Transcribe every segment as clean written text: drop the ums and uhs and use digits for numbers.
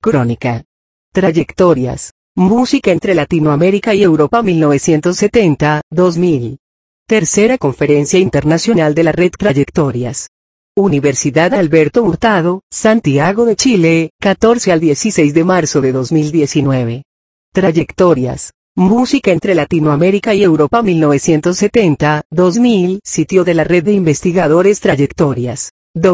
Crónica. Trayectorias. Música entre Latinoamérica y Europa 1970-2000. Tercera Conferencia Internacional de la Red Trayectorias. Universidad Alberto Hurtado, Santiago de Chile, 14 al 16 de marzo de 2019. Trayectorias. Música entre Latinoamérica y Europa 1970-2000. Sitio de la Red de Investigadores Trayectorias.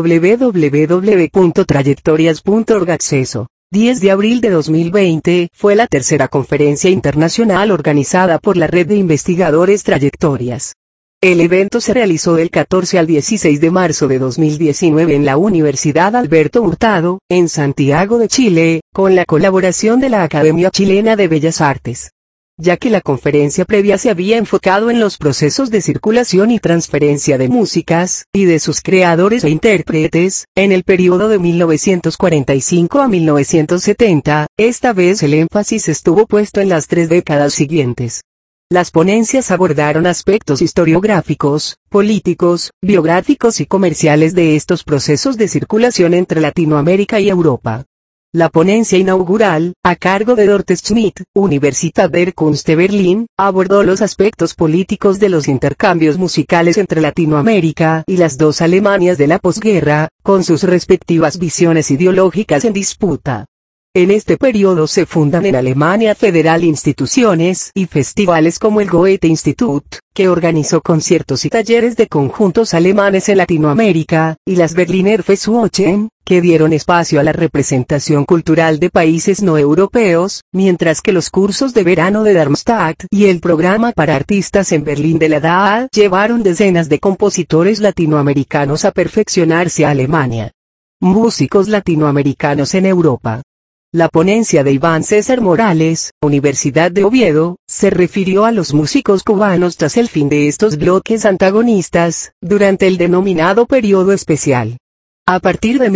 www.trayectorias.org. Acceso. 10 de abril de 2020 fue la tercera conferencia internacional organizada por la Red de Investigadores Trayectorias. El evento se realizó del 14 al 16 de marzo de 2019 en la Universidad Alberto Hurtado, en Santiago de Chile, con la colaboración de la Academia Chilena de Bellas Artes. Ya que la conferencia previa se había enfocado en los procesos de circulación y transferencia de músicas, y de sus creadores e intérpretes, en el periodo de 1945 a 1970, esta vez el énfasis estuvo puesto en las 3 décadas siguientes. Las ponencias abordaron aspectos historiográficos, políticos, biográficos y comerciales de estos procesos de circulación entre Latinoamérica y Europa. La ponencia inaugural, a cargo de Dorte Schmidt, Universität der Kunst de Berlín, abordó los aspectos políticos de los intercambios musicales entre Latinoamérica y las dos Alemanias de la posguerra, con sus respectivas visiones ideológicas en disputa. En este periodo se fundan en Alemania Federal instituciones y festivales como el Goethe-Institut, que organizó conciertos y talleres de conjuntos alemanes en Latinoamérica, y las Berliner Festwochen, que dieron espacio a la representación cultural de países no europeos, mientras que los cursos de verano de Darmstadt y el programa para artistas en Berlín de la DAA llevaron decenas de compositores latinoamericanos a perfeccionarse a Alemania. Músicos latinoamericanos en Europa. La ponencia de Iván César Morales, Universidad de Oviedo, se refirió a los músicos cubanos tras el fin de estos bloques antagonistas, durante el denominado periodo especial. A partir de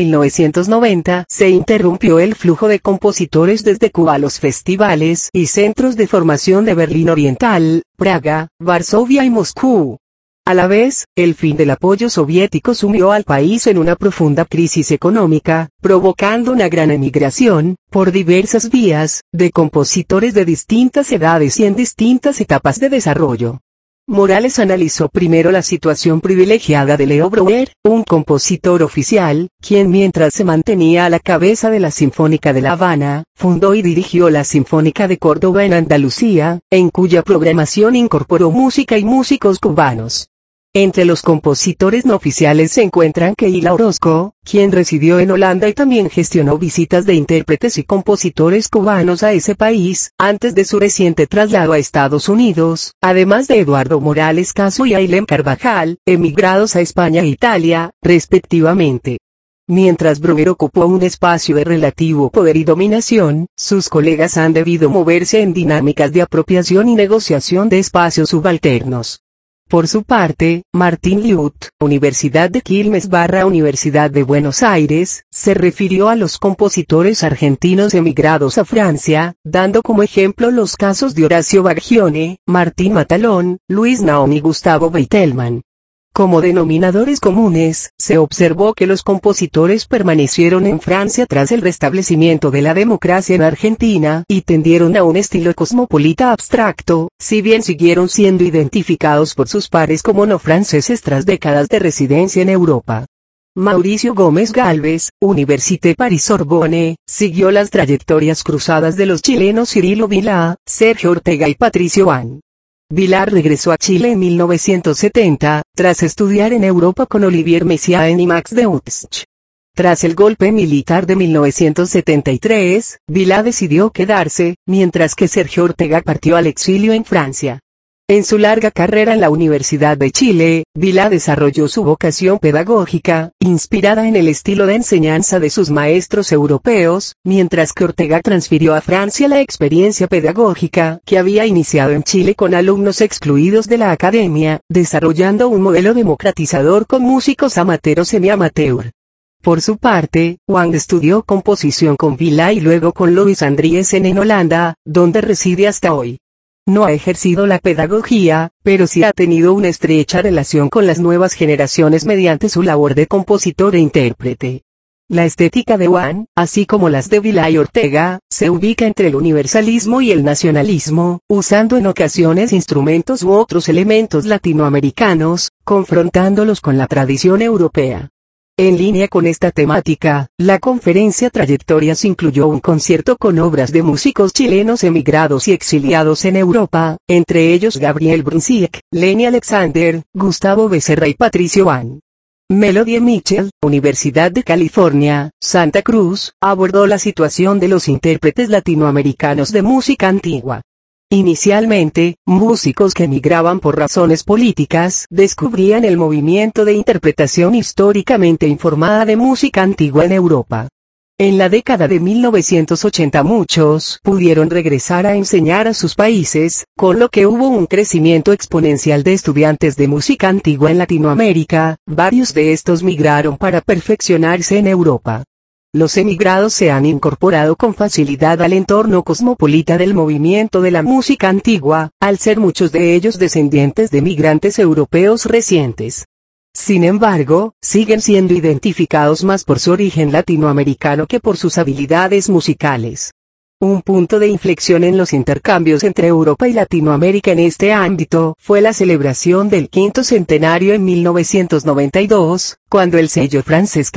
1990 se interrumpió el flujo de compositores desde Cuba a los festivales y centros de formación de Berlín Oriental, Praga, Varsovia y Moscú. A la vez, el fin del apoyo soviético sumió al país en una profunda crisis económica, provocando una gran emigración, por diversas vías, de compositores de distintas edades y en distintas etapas de desarrollo. Morales analizó primero la situación privilegiada de Leo Brouwer, un compositor oficial, quien mientras se mantenía a la cabeza de la Sinfónica de La Habana, fundó y dirigió la Sinfónica de Córdoba en Andalucía, en cuya programación incorporó música y músicos cubanos. Entre los compositores no oficiales se encuentran Keila Orozco, quien residió en Holanda y también gestionó visitas de intérpretes y compositores cubanos a ese país, antes de su reciente traslado a Estados Unidos, además de Eduardo Morales Caso y Ailén Carvajal, emigrados a España e Italia, respectivamente. Mientras Brouwer ocupó un espacio de relativo poder y dominación, sus colegas han debido moverse en dinámicas de apropiación y negociación de espacios subalternos. Por su parte, Martín Liut, Universidad de Quilmes / Universidad de Buenos Aires, se refirió a los compositores argentinos emigrados a Francia, dando como ejemplo los casos de Horacio Bargione, Martín Matalón, Luis Naum y Gustavo Beitelman. Como denominadores comunes, se observó que los compositores permanecieron en Francia tras el restablecimiento de la democracia en Argentina y tendieron a un estilo cosmopolita abstracto, si bien siguieron siendo identificados por sus pares como no franceses tras décadas de residencia en Europa. Mauricio Gómez Gálvez, Université Paris-Sorbonne, siguió las trayectorias cruzadas de los chilenos Cirilo Vilá, Sergio Ortega y Patricio Van. Vilar regresó a Chile en 1970, tras estudiar en Europa con Olivier Messiaen y Max Deutsch. Tras el golpe militar de 1973, Vilá decidió quedarse, mientras que Sergio Ortega partió al exilio en Francia. En su larga carrera en la Universidad de Chile, Vilá desarrolló su vocación pedagógica, inspirada en el estilo de enseñanza de sus maestros europeos, mientras que Ortega transfirió a Francia la experiencia pedagógica que había iniciado en Chile con alumnos excluidos de la academia, desarrollando un modelo democratizador con músicos amateur o semi-amateur. Por su parte, Wang estudió composición con Vilá y luego con Louis Andriessen en Holanda, donde reside hasta hoy. No ha ejercido la pedagogía, pero sí ha tenido una estrecha relación con las nuevas generaciones mediante su labor de compositor e intérprete. La estética de One, así como las de Vila y Ortega, se ubica entre el universalismo y el nacionalismo, usando en ocasiones instrumentos u otros elementos latinoamericanos, confrontándolos con la tradición europea. En línea con esta temática, la conferencia Trayectorias incluyó un concierto con obras de músicos chilenos emigrados y exiliados en Europa, entre ellos Gabriel Brunswick, Lenny Alexander, Gustavo Becerra y Patricio Van. Melody Mitchell, Universidad de California, Santa Cruz, abordó la situación de los intérpretes latinoamericanos de música antigua. Inicialmente, músicos que emigraban por razones políticas descubrían el movimiento de interpretación históricamente informada de música antigua en Europa. En la década de 1980 muchos pudieron regresar a enseñar a sus países, con lo que hubo un crecimiento exponencial de estudiantes de música antigua en Latinoamérica. Varios de estos migraron para perfeccionarse en Europa. Los emigrados se han incorporado con facilidad al entorno cosmopolita del movimiento de la música antigua, al ser muchos de ellos descendientes de migrantes europeos recientes. Sin embargo, siguen siendo identificados más por su origen latinoamericano que por sus habilidades musicales. Un punto de inflexión en los intercambios entre Europa y Latinoamérica en este ámbito fue la celebración del quinto centenario en 1992, cuando el sello francés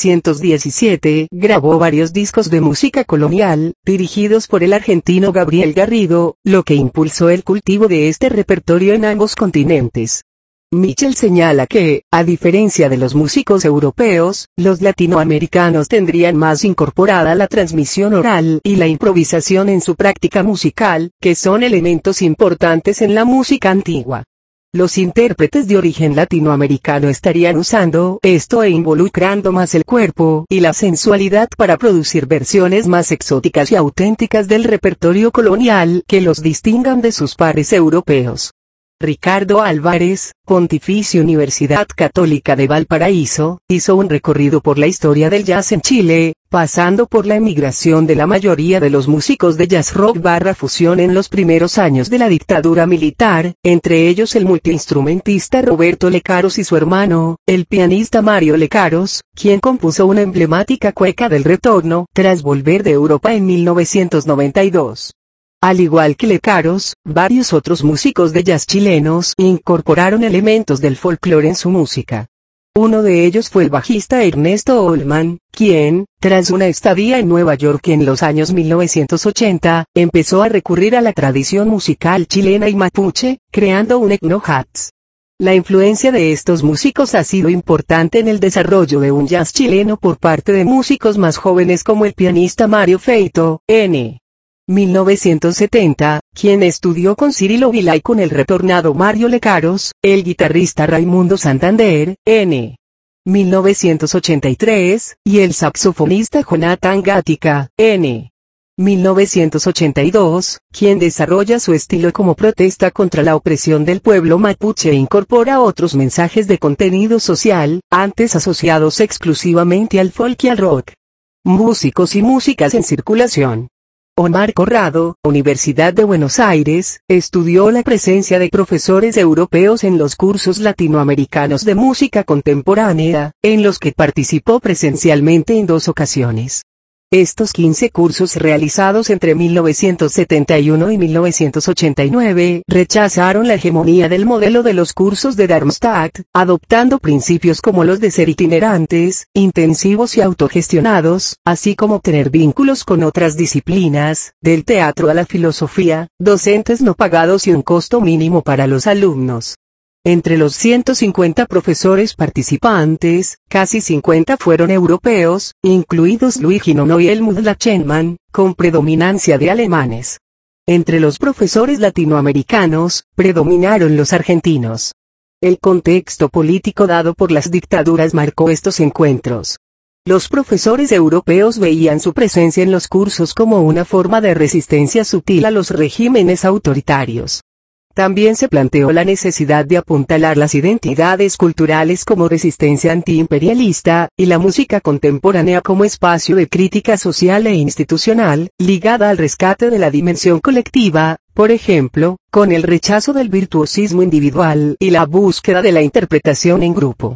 K617 grabó varios discos de música colonial, dirigidos por el argentino Gabriel Garrido, lo que impulsó el cultivo de este repertorio en ambos continentes. Mitchell señala que, a diferencia de los músicos europeos, los latinoamericanos tendrían más incorporada la transmisión oral y la improvisación en su práctica musical, que son elementos importantes en la música antigua. Los intérpretes de origen latinoamericano estarían usando esto e involucrando más el cuerpo y la sensualidad para producir versiones más exóticas y auténticas del repertorio colonial que los distingan de sus pares europeos. Ricardo Álvarez, Pontificia Universidad Católica de Valparaíso, hizo un recorrido por la historia del jazz en Chile, pasando por la emigración de la mayoría de los músicos de jazz rock / fusión en los primeros años de la dictadura militar, entre ellos el multiinstrumentista Roberto Lecaros y su hermano, el pianista Mario Lecaros, quien compuso una emblemática cueca del retorno, tras volver de Europa en 1992. Al igual que Lecaros, varios otros músicos de jazz chilenos incorporaron elementos del folclore en su música. Uno de ellos fue el bajista Ernesto Olman, quien, tras una estadía en Nueva York en los años 1980, empezó a recurrir a la tradición musical chilena y mapuche, creando un etno-jazz. La influencia de estos músicos ha sido importante en el desarrollo de un jazz chileno por parte de músicos más jóvenes como el pianista Mario Feito, n. 1970, quien estudió con Cirilo Vila y con el retornado Mario Lecaros, el guitarrista Raimundo Santander, n. 1983, y el saxofonista Jonathan Gatica, n. 1982, quien desarrolla su estilo como protesta contra la opresión del pueblo mapuche e incorpora otros mensajes de contenido social, antes asociados exclusivamente al folk y al rock. Músicos y músicas en circulación. Omar Corrado, Universidad de Buenos Aires, estudió la presencia de profesores europeos en los cursos latinoamericanos de música contemporánea, en los que participó presencialmente en 2 ocasiones. Estos 15 cursos realizados entre 1971 y 1989 rechazaron la hegemonía del modelo de los cursos de Darmstadt, adoptando principios como los de ser itinerantes, intensivos y autogestionados, así como tener vínculos con otras disciplinas, del teatro a la filosofía, docentes no pagados y un costo mínimo para los alumnos. Entre los 150 profesores participantes, casi 50 fueron europeos, incluidos Luigi Nono y Helmut Lachenmann, con predominancia de alemanes. Entre los profesores latinoamericanos, predominaron los argentinos. El contexto político dado por las dictaduras marcó estos encuentros. Los profesores europeos veían su presencia en los cursos como una forma de resistencia sutil a los regímenes autoritarios. También se planteó la necesidad de apuntalar las identidades culturales como resistencia antiimperialista, y la música contemporánea como espacio de crítica social e institucional, ligada al rescate de la dimensión colectiva, por ejemplo, con el rechazo del virtuosismo individual y la búsqueda de la interpretación en grupo.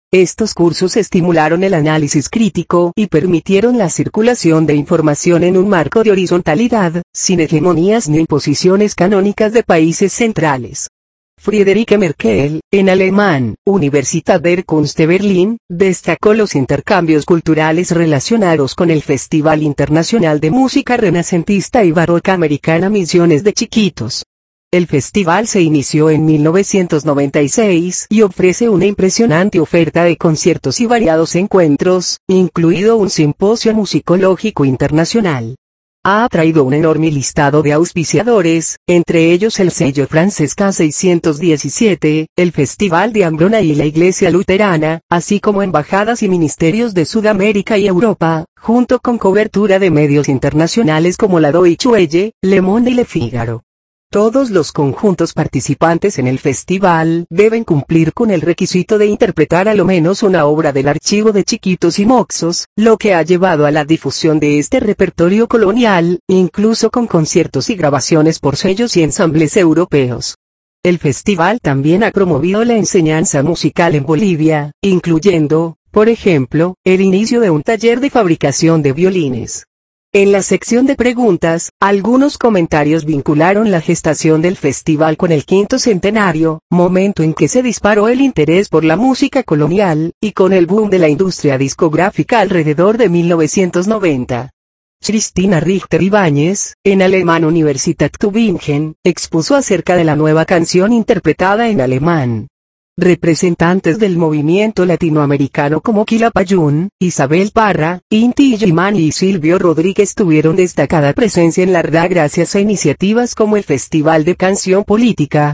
Estos cursos estimularon el análisis crítico y permitieron la circulación de información en un marco de horizontalidad, sin hegemonías ni imposiciones canónicas de países centrales. Friederike Merkel, en alemán, Universität der Kunst de Berlín, destacó los intercambios culturales relacionados con el Festival Internacional de Música Renacentista y Barroca Americana Misiones de Chiquitos. El festival se inició en 1996 y ofrece una impresionante oferta de conciertos y variados encuentros, incluido un simposio musicológico internacional. Ha atraído un enorme listado de auspiciadores, entre ellos el sello Francesca 617, el Festival de Ambrona y la Iglesia Luterana, así como embajadas y ministerios de Sudamérica y Europa, junto con cobertura de medios internacionales como la Deutsche Welle, Le Monde y Le Figaro. Todos los conjuntos participantes en el festival deben cumplir con el requisito de interpretar a lo menos una obra del archivo de Chiquitos y Moxos, lo que ha llevado a la difusión de este repertorio colonial, incluso con conciertos y grabaciones por sellos y ensambles europeos. El festival también ha promovido la enseñanza musical en Bolivia, incluyendo, por ejemplo, el inicio de un taller de fabricación de violines. En la sección de preguntas, algunos comentarios vincularon la gestación del festival con el quinto centenario, momento en que se disparó el interés por la música colonial, y con el boom de la industria discográfica alrededor de 1990. Cristina Richter Ibáñez, en alemán Universität Tübingen, expuso acerca de la nueva canción interpretada en alemán. Representantes del movimiento latinoamericano como Quilapayún, Isabel Parra, Inti Illimani y Silvio Rodríguez tuvieron destacada presencia en la RDA gracias a iniciativas como el Festival de Canción Política,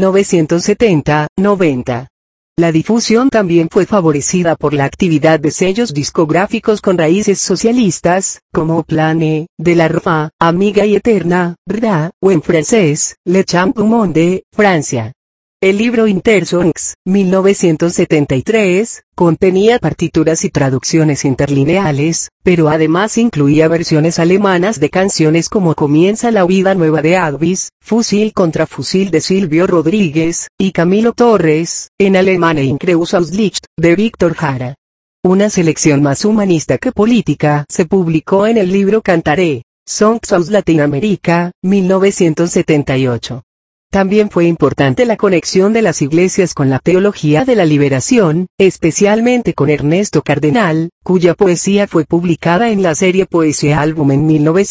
1970-90. La difusión también fue favorecida por la actividad de sellos discográficos con raíces socialistas, como Plane, de la Rofa, Amiga y Eterna, RDA, o en francés, Le Champ du Monde, Francia. El libro Intersongs, 1973, contenía partituras y traducciones interlineales, pero además incluía versiones alemanas de canciones como Comienza la vida nueva de Advis, Fusil contra fusil de Silvio Rodríguez, y Camilo Torres, en alemán e Increus aus Licht, de Víctor Jara. Una selección más humanista que política se publicó en el libro Cantaré, Songs aus Latinoamérica, 1978. También fue importante la conexión de las iglesias con la teología de la liberación, especialmente con Ernesto Cardenal, cuya poesía fue publicada en la serie Poesía Álbum en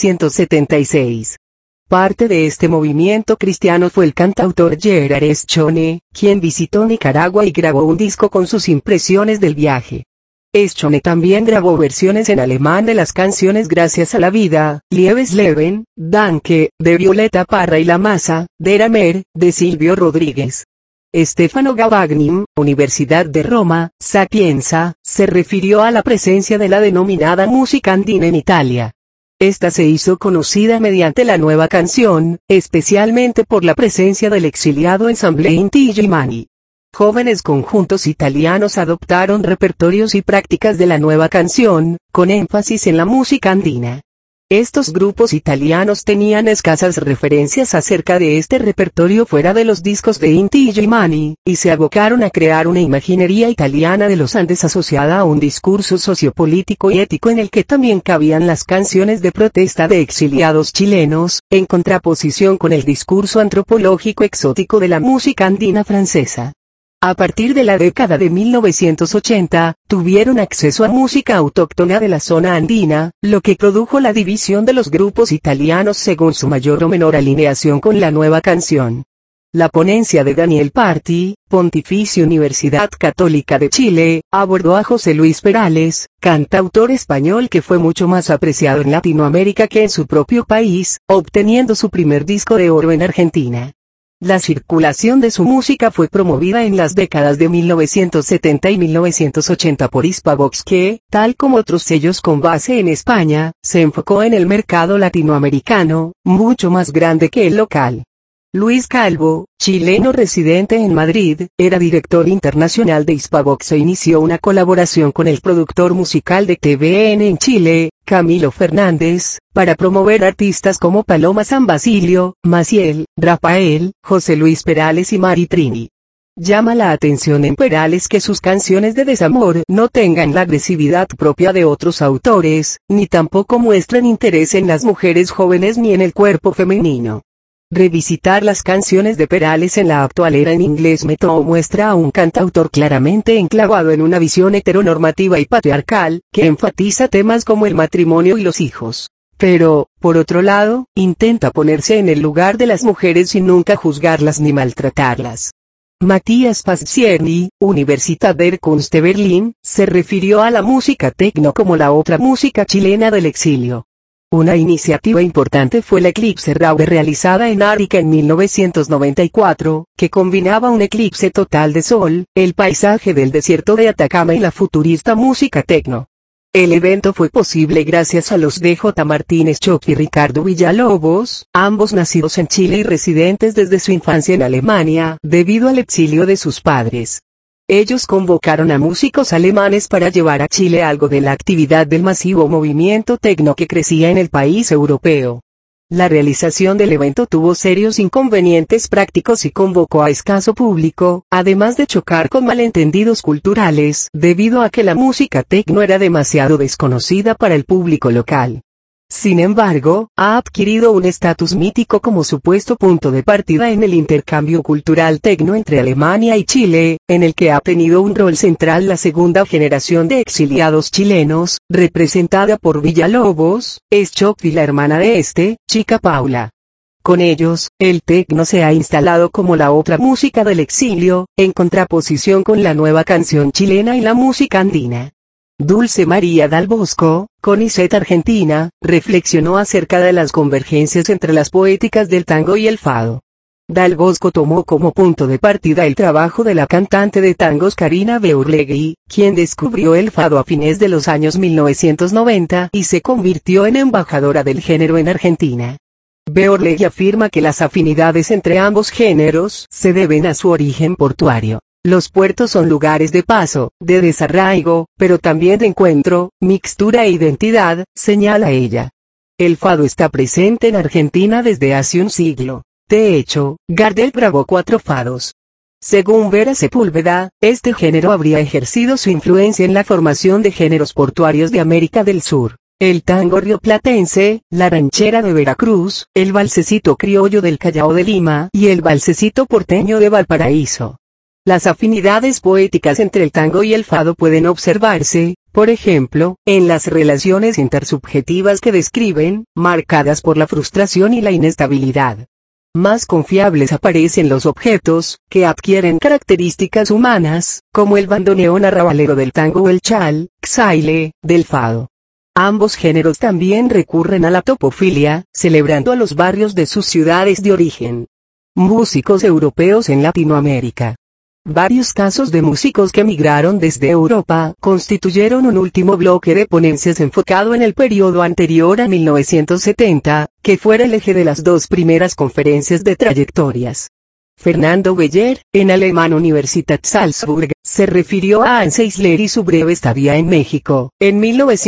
1976. Parte de este movimiento cristiano fue el cantautor Gerard Eschone, quien visitó Nicaragua y grabó un disco con sus impresiones del viaje. Eschone también grabó versiones en alemán de las canciones Gracias a la vida, Liebes Leben, Danke, de Violeta Parra y La Masa, Der Amer, de Silvio Rodríguez. Stefano Gavagnin, Universidad de Roma, Sapienza, se refirió a la presencia de la denominada música andina en Italia. Esta se hizo conocida mediante la nueva canción, especialmente por la presencia del exiliado ensamble Inti Illimani. Jóvenes conjuntos italianos adoptaron repertorios y prácticas de la nueva canción, con énfasis en la música andina. Estos grupos italianos tenían escasas referencias acerca de este repertorio fuera de los discos de Inti Illimani, y se abocaron a crear una imaginería italiana de los Andes asociada a un discurso sociopolítico y ético en el que también cabían las canciones de protesta de exiliados chilenos, en contraposición con el discurso antropológico exótico de la música andina francesa. A partir de la década de 1980, tuvieron acceso a música autóctona de la zona andina, lo que produjo la división de los grupos italianos según su mayor o menor alineación con la nueva canción. La ponencia de Daniel Parti, Pontificia Universidad Católica de Chile, abordó a José Luis Perales, cantautor español que fue mucho más apreciado en Latinoamérica que en su propio país, obteniendo su primer disco de oro en Argentina. La circulación de su música fue promovida en las décadas de 1970 y 1980 por Hispavox que, tal como otros sellos con base en España, se enfocó en el mercado latinoamericano, mucho más grande que el local. Luis Calvo, chileno residente en Madrid, era director internacional de Hispavox e inició una colaboración con el productor musical de TVN en Chile, Camilo Fernández, para promover artistas como Paloma San Basilio, Maciel, Rafael, José Luis Perales y Mari Trini. Llama la atención en Perales que sus canciones de desamor no tengan la agresividad propia de otros autores, ni tampoco muestran interés en las mujeres jóvenes ni en el cuerpo femenino. Revisitar las canciones de Perales en la actual era en inglés metal muestra a un cantautor claramente enclavado en una visión heteronormativa y patriarcal, que enfatiza temas como el matrimonio y los hijos. Pero, por otro lado, intenta ponerse en el lugar de las mujeres sin nunca juzgarlas ni maltratarlas. Matías Pazzieri, Universität der Kunst de Berlín, se refirió a la música techno como la otra música chilena del exilio. Una iniciativa importante fue la Eclipse Raube realizada en Arica en 1994, que combinaba un eclipse total de sol, el paisaje del desierto de Atacama y la futurista música techno. El evento fue posible gracias a los DJ Martínez Choc y Ricardo Villalobos, ambos nacidos en Chile y residentes desde su infancia en Alemania, debido al exilio de sus padres. Ellos convocaron a músicos alemanes para llevar a Chile algo de la actividad del masivo movimiento techno que crecía en el país europeo. La realización del evento tuvo serios inconvenientes prácticos y convocó a escaso público, además de chocar con malentendidos culturales, debido a que la música techno era demasiado desconocida para el público local. Sin embargo, ha adquirido un estatus mítico como supuesto punto de partida en el intercambio cultural techno entre Alemania y Chile, en el que ha tenido un rol central la segunda generación de exiliados chilenos, representada por Villalobos, Schock y la hermana de este, Chica Paula. Con ellos, el techno se ha instalado como la otra música del exilio, en contraposición con la nueva canción chilena y la música andina. Dulce María Dal Bosco, CONICET Argentina, reflexionó acerca de las convergencias entre las poéticas del tango y el fado. Dal Bosco tomó como punto de partida el trabajo de la cantante de tangos Karina Beurlegui, quien descubrió el fado a fines de los años 1990 y se convirtió en embajadora del género en Argentina. Beurlegui afirma que las afinidades entre ambos géneros se deben a su origen portuario. Los puertos son lugares de paso, de desarraigo, pero también de encuentro, mixtura e identidad, señala ella. El fado está presente en Argentina desde hace un siglo. De hecho, Gardel grabó 4 fados. Según Vera Sepúlveda, este género habría ejercido su influencia en la formación de géneros portuarios de América del Sur. El tango rioplatense, la ranchera de Veracruz, el valsecito criollo del Callao de Lima y el valsecito porteño de Valparaíso. Las afinidades poéticas entre el tango y el fado pueden observarse, por ejemplo, en las relaciones intersubjetivas que describen, marcadas por la frustración y la inestabilidad. Más confiables aparecen los objetos, que adquieren características humanas, como el bandoneón arrabalero del tango o el chal, xaile, del fado. Ambos géneros también recurren a la topofilia, celebrando a los barrios de sus ciudades de origen. Músicos europeos en Latinoamérica. Varios casos de músicos que migraron desde Europa constituyeron un último bloque de ponencias enfocado en el periodo anterior a 1970, que fuera el eje de las 2 primeras conferencias de trayectorias. Fernando Beller, en alemán Universität Salzburg, se refirió a Hans Eisler y su breve estadía en México, en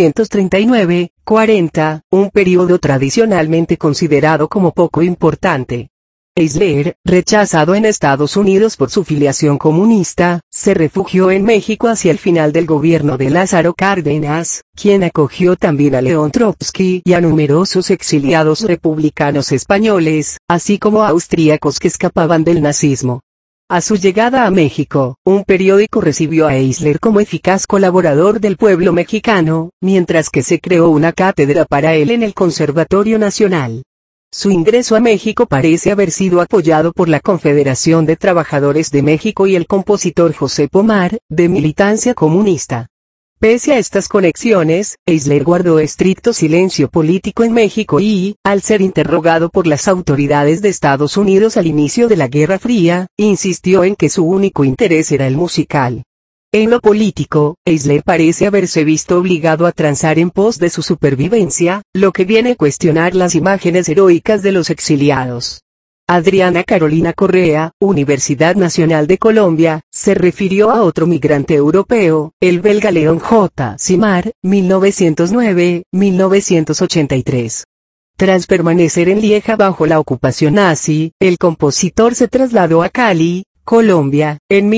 1939-40, un periodo tradicionalmente considerado como poco importante. Eisler, rechazado en Estados Unidos por su filiación comunista, se refugió en México hacia el final del gobierno de Lázaro Cárdenas, quien acogió también a León Trotsky y a numerosos exiliados republicanos españoles, así como austríacos que escapaban del nazismo. A su llegada a México, un periódico recibió a Eisler como eficaz colaborador del pueblo mexicano, mientras que se creó una cátedra para él en el Conservatorio Nacional. Su ingreso a México parece haber sido apoyado por la Confederación de Trabajadores de México y el compositor José Pomar, de militancia comunista. Pese a estas conexiones, Eisler guardó estricto silencio político en México y, al ser interrogado por las autoridades de Estados Unidos al inicio de la Guerra Fría, insistió en que su único interés era el musical. En lo político, Eisler parece haberse visto obligado a transar en pos de su supervivencia, lo que viene a cuestionar las imágenes heroicas de los exiliados. Adriana Carolina Correa, Universidad Nacional de Colombia, se refirió a otro migrante europeo, el belga León J. Simard, 1909-1983. Tras permanecer en Lieja bajo la ocupación nazi, el compositor se trasladó a Cali, Colombia, en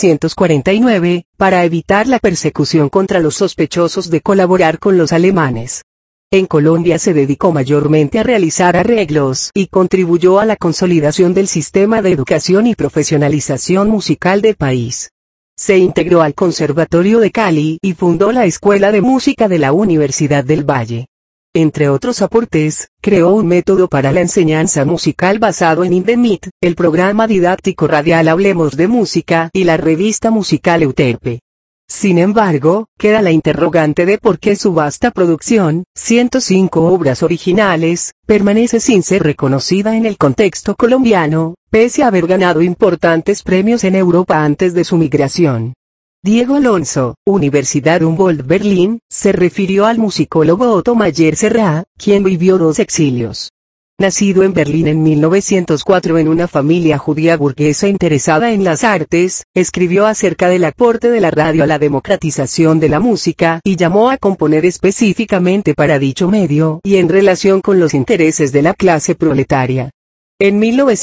1949, para evitar la persecución contra los sospechosos de colaborar con los alemanes. En Colombia se dedicó mayormente a realizar arreglos y contribuyó a la consolidación del sistema de educación y profesionalización musical del país. Se integró al Conservatorio de Cali y fundó la Escuela de Música de la Universidad del Valle. Entre otros aportes, creó un método para la enseñanza musical basado en Indemit, el programa didáctico radial Hablemos de Música y la revista musical Euterpe. Sin embargo, queda la interrogante de por qué su vasta producción, 105 obras originales, permanece sin ser reconocida en el contexto colombiano, pese a haber ganado importantes premios en Europa antes de su migración. Diego Alonso, Universidad Humboldt Berlín, se refirió al musicólogo Otto Mayer Serra, quien vivió 2 exilios. Nacido en Berlín en 1904 en una familia judía burguesa interesada en las artes, escribió acerca del aporte de la radio a la democratización de la música y llamó a componer específicamente para dicho medio y en relación con los intereses de la clase proletaria. En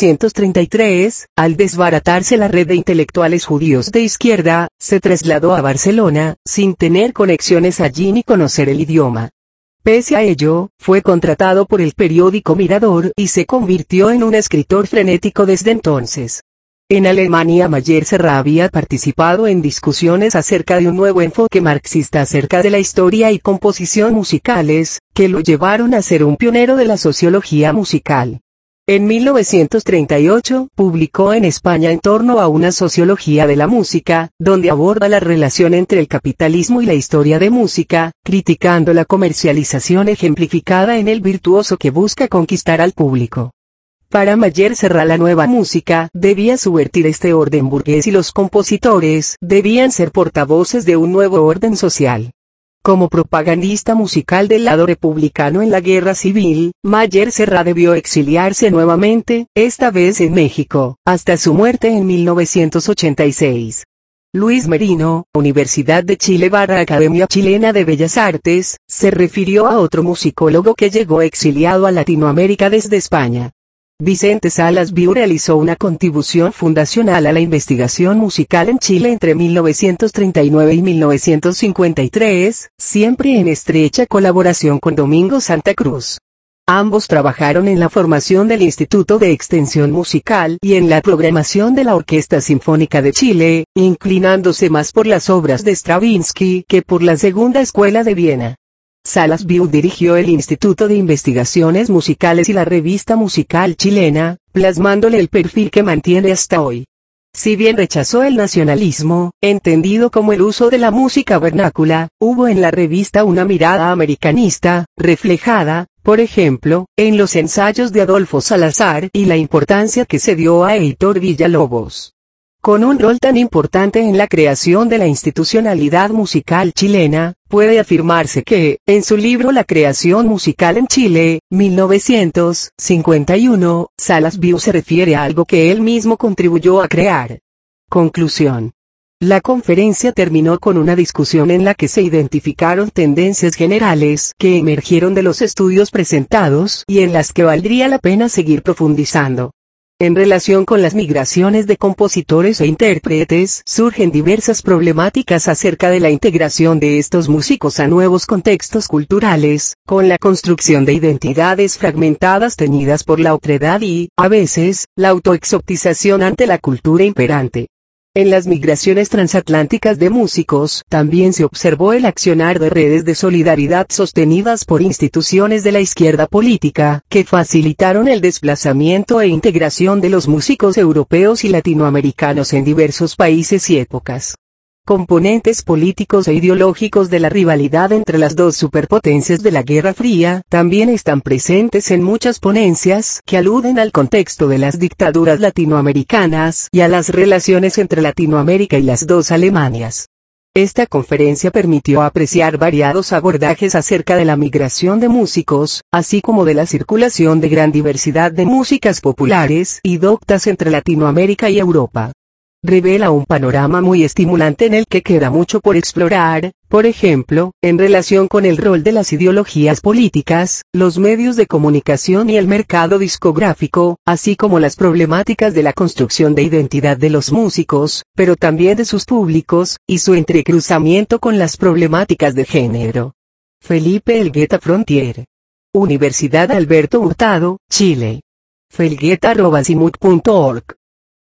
1933, al desbaratarse la red de intelectuales judíos de izquierda, se trasladó a Barcelona, sin tener conexiones allí ni conocer el idioma. Pese a ello, fue contratado por el periódico Mirador y se convirtió en un escritor frenético desde entonces. En Alemania Mayer Serra había participado en discusiones acerca de un nuevo enfoque marxista acerca de la historia y composición musicales, que lo llevaron a ser un pionero de la sociología musical. En 1938, publicó en España En torno a una sociología de la música, donde aborda la relación entre el capitalismo y la historia de música, criticando la comercialización ejemplificada en el virtuoso que busca conquistar al público. Para Mayer Serra la nueva música debía subvertir este orden burgués y los compositores debían ser portavoces de un nuevo orden social. Como propagandista musical del lado republicano en la guerra civil, Mayer Serra debió exiliarse nuevamente, esta vez en México, hasta su muerte en 1986. Luis Merino, Universidad de Chile / Academia Chilena de Bellas Artes, se refirió a otro musicólogo que llegó exiliado a Latinoamérica desde España. Vicente Salas Viu realizó una contribución fundacional a la investigación musical en Chile entre 1939 y 1953, siempre en estrecha colaboración con Domingo Santa Cruz. Ambos trabajaron en la formación del Instituto de Extensión Musical y en la programación de la Orquesta Sinfónica de Chile, inclinándose más por las obras de Stravinsky que por la Segunda Escuela de Viena. Salas Viu dirigió el Instituto de Investigaciones Musicales y la Revista Musical Chilena, plasmándole el perfil que mantiene hasta hoy. Si bien rechazó el nacionalismo, entendido como el uso de la música vernácula, hubo en la revista una mirada americanista, reflejada, por ejemplo, en los ensayos de Adolfo Salazar y la importancia que se dio a Heitor Villa-Lobos. Con un rol tan importante en la creación de la institucionalidad musical chilena, puede afirmarse que, en su libro La creación musical en Chile, 1951, Salas Viu se refiere a algo que él mismo contribuyó a crear. Conclusión. La conferencia terminó con una discusión en la que se identificaron tendencias generales que emergieron de los estudios presentados y en las que valdría la pena seguir profundizando. En relación con las migraciones de compositores e intérpretes, surgen diversas problemáticas acerca de la integración de estos músicos a nuevos contextos culturales, con la construcción de identidades fragmentadas teñidas por la otredad y, a veces, la autoexotización ante la cultura imperante. En las migraciones transatlánticas de músicos, también se observó el accionar de redes de solidaridad sostenidas por instituciones de la izquierda política, que facilitaron el desplazamiento e integración de los músicos europeos y latinoamericanos en diversos países y épocas. Componentes políticos e ideológicos de la rivalidad entre las dos superpotencias de la Guerra Fría también están presentes en muchas ponencias que aluden al contexto de las dictaduras latinoamericanas y a las relaciones entre Latinoamérica y las dos Alemanias. Esta conferencia permitió apreciar variados abordajes acerca de la migración de músicos, así como de la circulación de gran diversidad de músicas populares y doctas entre Latinoamérica y Europa. Revela un panorama muy estimulante en el que queda mucho por explorar, por ejemplo, en relación con el rol de las ideologías políticas, los medios de comunicación y el mercado discográfico, así como las problemáticas de la construcción de identidad de los músicos, pero también de sus públicos, y su entrecruzamiento con las problemáticas de género. Felipe Elgueta Frontier. Universidad Alberto Hurtado, Chile. felgueta@simut.org